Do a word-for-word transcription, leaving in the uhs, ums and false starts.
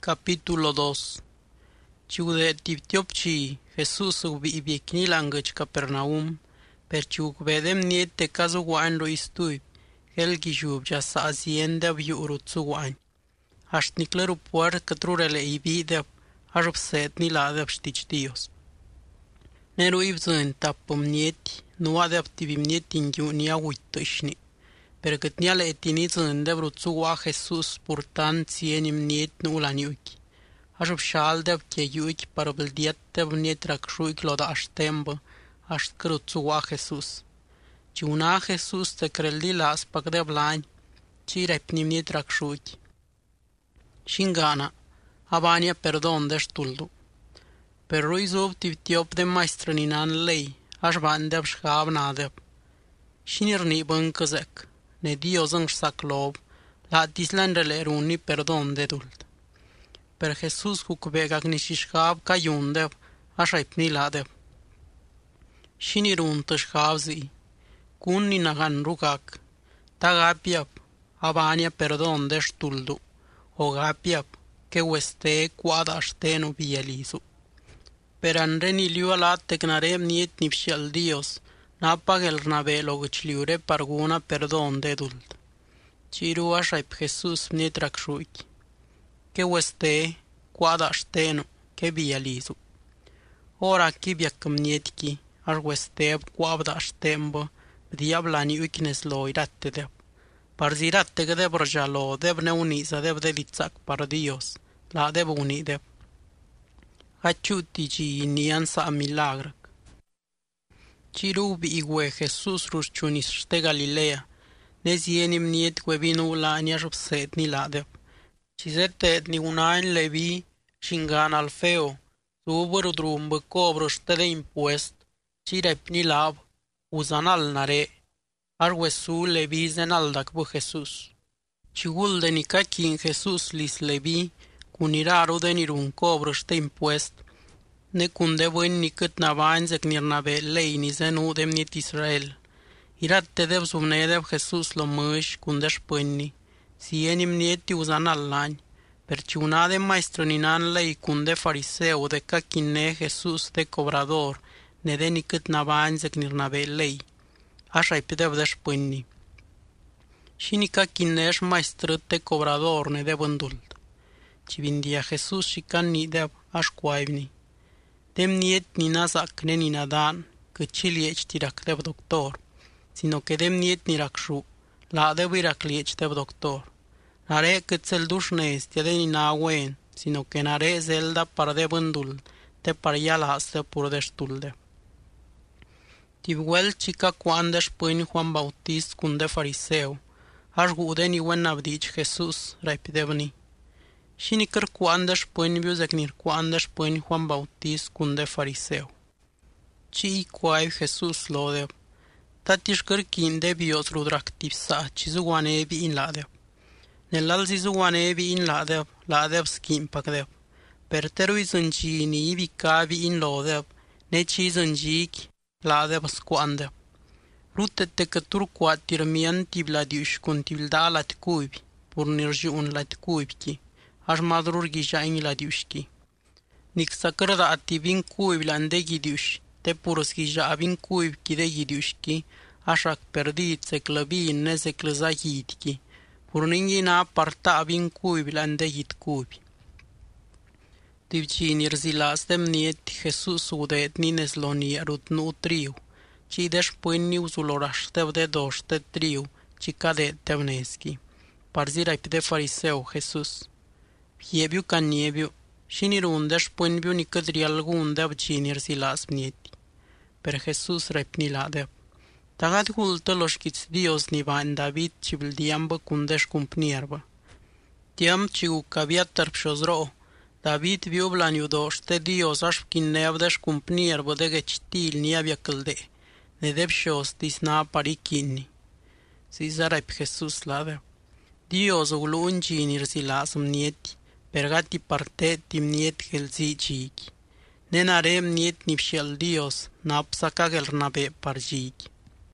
Capítulo dos. Ciude Etiopci, Jesús ubi ibieknilangăci Capernaum, per ciuc vedem niete cazu guan lo istui, el gijub ja sa azienda viuru tsuguan. Aștniclăru puar cătrurele ibide, așopset ni la adep știci Dios. Neru ibzân tapăm nieti, nu adep tibim nieti ingiu nia uitășni. Per cât niale etiniță îndevru tsugua Jesus purtan țienim niet nu la niuchi. Așup șaldev che iuchi parăbăldiettev niet racșuic loda aștembă, aștcăru tsugua Jesus. Ci una Jesus te creldi la spagdev lani, ci repnim niet racșuic. Shingana, abania perdon de stuldu. Per rui zov tivtiop de maistrăninan lei, aș bandev șcav nadev. Shinirni băncăzec. Ne Dios în saclob, la dislandele runi perdon de dult. Per Jesus cu cubegak nisishkab ca yundev, așa ipni ladev. Și ni run tășcav zi, cun ni nagan rugak, tagapiap, abania perdon de stuldu, ogapiap, que ueste cuada aștenu bielizu. Per anreni liua la tecnarem niet nipshal Dios, Napagel navelo găcliure parguna perdon de dult. Ciru așa-i Jesus mnetrakșuichi. Que ueste, coada aștenu, que bielizu. Ora chibia cămnietchi, aș uesteb coabda aștembă, diablani uiknes lo irate deb. Parzirate că deb rjalo, deb neuniza, deb delițac par Dios, la deb uni deb. Haciutici inian sa milagră. Ciru igwe Jesus rusciunis ște Galilea, nezienim niet quevinu la aniașup set ni ladev. Cizetet ni unain levi shingan alfeo, subăru drumbă cobră ște de impuest, cirep ni lab, uzanal nare, arwesu levi zenaldac bă Jesus. Cigul de nicachim Jesus lis levi, cuniraru de nirun cobră ște impuest, necunde băin nicât navanzec nirnave lei ni zenu demnit Israel. Irat te dev subnedev Jesus lo mâși cundeș pâini, sienim nieti uzanal lani, perci una de maestrăninan lei cunde fariseu de ca chine Jesus de cobrador, ne de nicât navanzec nirnave lei. Așa-i pedev deș pâini. Și nica chineș maestrăt de cobrador ne de vândult. Ci vindia Jesus și can ni dev aș coaivni. Dem niet ni nazac ne ni nadan, că cilieci tirac dev doctor, sino que dem niet ni racșu, la dev iraclieci dev doctor. Nare cât țel duș ne estia de ni nauen, sino que nare zelda par de vândul, te par ia la astea pur de stulde. Tibuel cica cuandeș pâini Juan Bautist cunde fariseu, aș gude ni uen navdici Jesus, repidevni. Și nicăr cuandeș pâini biuzec nir cuandeș pâini Juan Bautist cunde fariseu. Ci coai Jesus lodev. Tatiș cărchin de bios rudractiv sa, ci zuguane evi in ladev. Nelalzi zuguane evi in ladev, ladev schimpak dev. Per terui zâncini ivi cavi in lodev, neci zâncichi, ladev scoandev. Rutete cătur coatir mian tibladiuș cun tibda lat cuibi, purnirji un lat cuibchi. Aș madrur ghijaini la diușchi. Nic să cărda ativin cuib la îndeghi diuși, te purus ghija avin cuib chideghi diușchi, așa perdit se clăbi în neze clăza hitchi, purningi na parta avin cuib la îndeghi cuibi. Tivci nirzila stem niet Jesus udet nines loni arut nu triu, ci deș pâini uzulor aștev de doște triu, ci cade tevneschi. Parzira de fariseu Jesus. Hiebiu ca niebiu, și ni rundeș pânbiu ni cădri algunde abcinir silas mnieti. Per Jesus repni ladev. Tagat hultă loșchiți Dios ni van David cibil diambă cundeș cumpnierbă. Tiam ciu cavia tărpșozro, David viu blaniudoște Dios aș kinneavdeș cumpnierbă de găcitil ni avia călde, ne depșos disna pari kinni. Siza rep Jesus ladev. Dios ulu uncinir silas mnieti, pergati parte tim niet helzi cichi. Nenarem niet nipshel Dios, napsa kagel nabe parjiki.